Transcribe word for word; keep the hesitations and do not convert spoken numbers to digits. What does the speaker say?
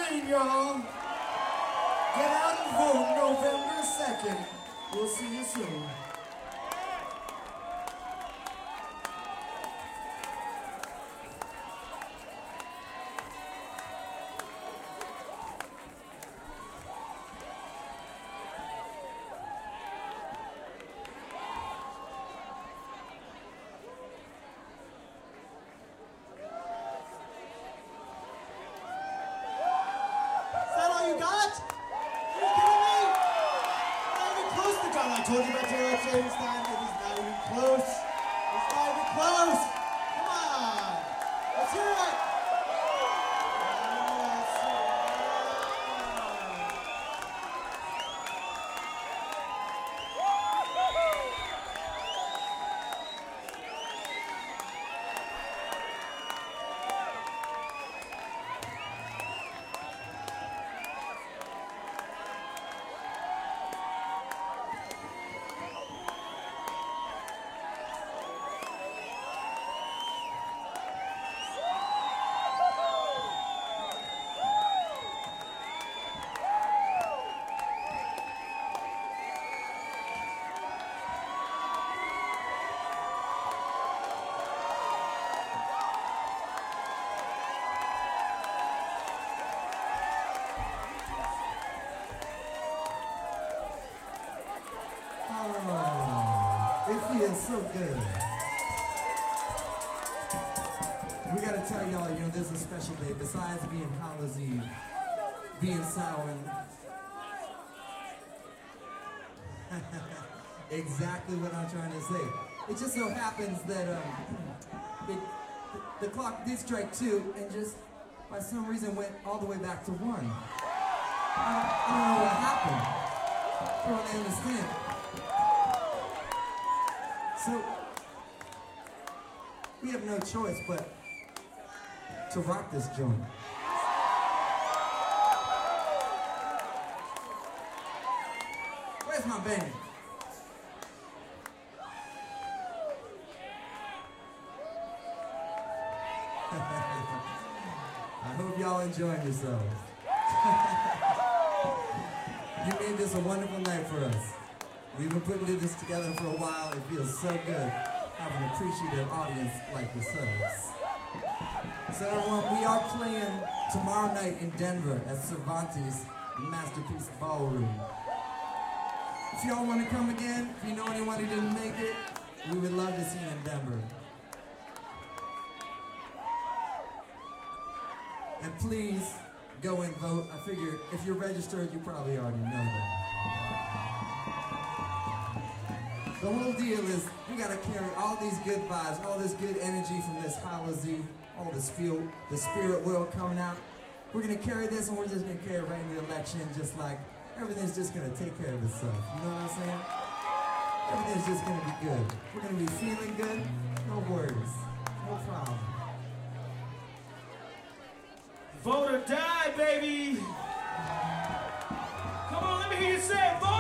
Halloween, y'all. Get out and vote November second. We'll see you soon. I told you about Taylor James time. It is not even close. It's not even close. Come on. Let's hear it. It feels so good. We gotta tell y'all, you know, this is a special day. Besides being Hallows Eve, being Samhain. Exactly what I'm trying to say. It just so happens that um, it, the, the clock did strike two and just, by some reason, went all the way back to one. I don't, I don't know what happened. I don't really understand. So, we have no choice but to rock this joint. Where's my band? I hope y'all enjoying yourselves. You made this a wonderful night for us. We've been putting this together for a while. It feels so good having an appreciative audience like yourselves. So everyone, we are playing tomorrow night in Denver at Cervantes Masterpiece Ballroom. If y'all want to come again, if you know anyone who didn't make it, we would love to see you in Denver. And please go and vote. I figure if you're registered, you probably already know that. The whole deal is we gotta carry all these good vibes, all this good energy from this Hallows Eve, all this feel, the spirit world coming out. We're gonna carry this and we're just gonna carry it right into the election, just like everything's just gonna take care of itself. You know what I'm saying? Everything's just gonna be good. We're gonna be feeling good, no worries, no problem. Vote or die, baby! Come on, let me hear you say vote!